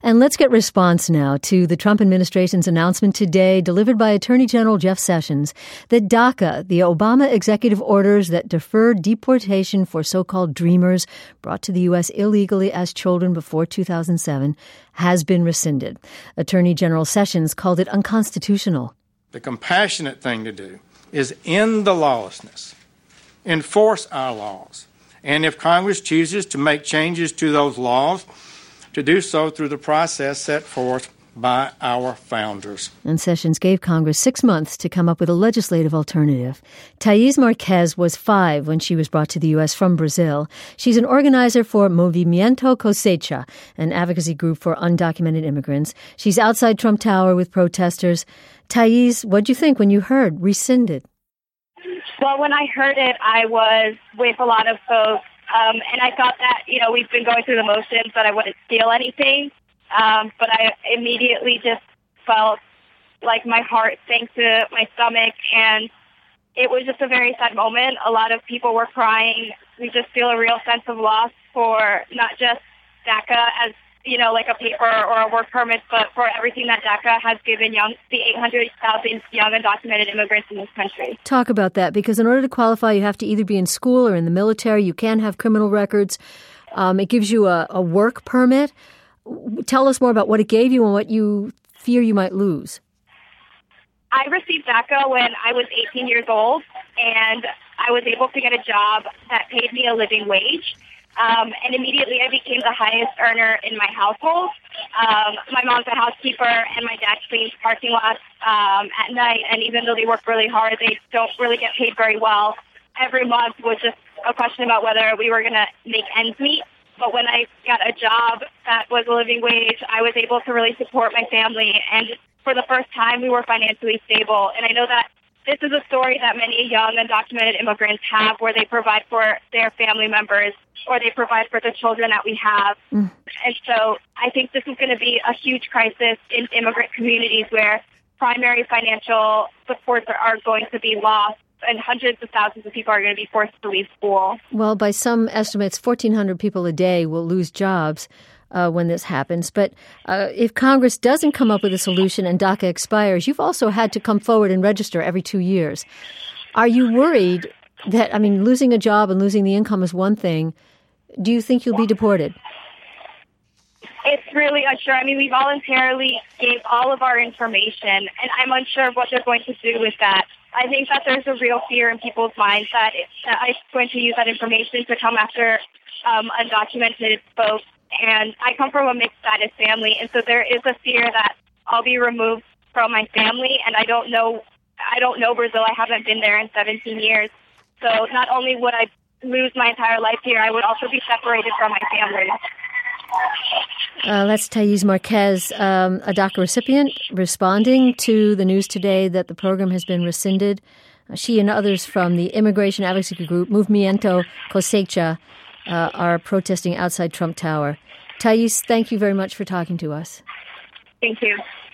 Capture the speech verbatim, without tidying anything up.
And let's get response now to the Trump administration's announcement today, delivered by Attorney General Jeff Sessions, that DACA, the Obama executive orders that deferred deportation for so-called dreamers brought to the U S illegally as children before two thousand seven, has been rescinded. Attorney General Sessions called it unconstitutional. The compassionate thing to do is end the lawlessness, enforce our laws, and if Congress chooses to make changes to those laws, to do so through the process set forth by our founders. And Sessions gave Congress six months to come up with a legislative alternative. Thais Marquez was five when she was brought to the U S from Brazil. She's an organizer for Movimiento Cosecha, an advocacy group for undocumented immigrants. She's outside Trump Tower with protesters. Thais, what'd you think when you heard rescinded? Well, when I heard it, I was with a lot of folks, um, and I thought that, you know, we've been going through the motions, but I wouldn't steal anything. Um, but I immediately just felt like my heart sank to my stomach, and it was just a very sad moment. A lot of people were crying. We just feel a real sense of loss for not just DACA as, you know, like a paper or a work permit, but for everything that DACA has given young, the eight hundred thousand young undocumented immigrants in this country. Talk about that, because in order to qualify, you have to either be in school or in the military. You can't have criminal records. Um, it gives you a, a work permit. Tell us more about what it gave you and what you fear you might lose. I received DACA when I was eighteen years old, and I was able to get a job that paid me a living wage. Um, and immediately I became the highest earner in my household. Um, my mom's a housekeeper, and my dad cleans parking lots um, at night. And even though they work really hard, they don't really get paid very well. Every month was just a question about whether we were going to make ends meet. But when I got a job that was a living wage, I was able to really support my family. And for the first time, we were financially stable. And I know that this is a story that many young undocumented immigrants have, where they provide for their family members or they provide for the children that we have. Mm. And so I think this is going to be a huge crisis in immigrant communities where primary financial supports are, are going to be lost, and hundreds of thousands of people are going to be forced to leave school. Well, by some estimates, fourteen hundred people a day will lose jobs uh, when this happens. But uh, if Congress doesn't come up with a solution and DACA expires, you've also had to come forward and register every two years. Are you worried that, I mean, losing a job and losing the income is one thing. Do you think you'll be deported? It's really unsure. I mean, we voluntarily gave all of our information, and I'm unsure of what they're going to do with that. I think that there's a real fear in people's minds that, it, that I'm going to use that information to come after um, undocumented folks. And I come from a mixed status family, and so there is a fear that I'll be removed from my family. And I don't know, I don't know Brazil. I haven't been there in seventeen years. So not only would I lose my entire life here, I would also be separated from my family. Uh, that's Thais Marquez, um, a DACA recipient, responding to the news today that the program has been rescinded. Uh, she and others from the immigration advocacy group Movimiento Cosecha uh, are protesting outside Trump Tower. Thais, thank you very much for talking to us. Thank you.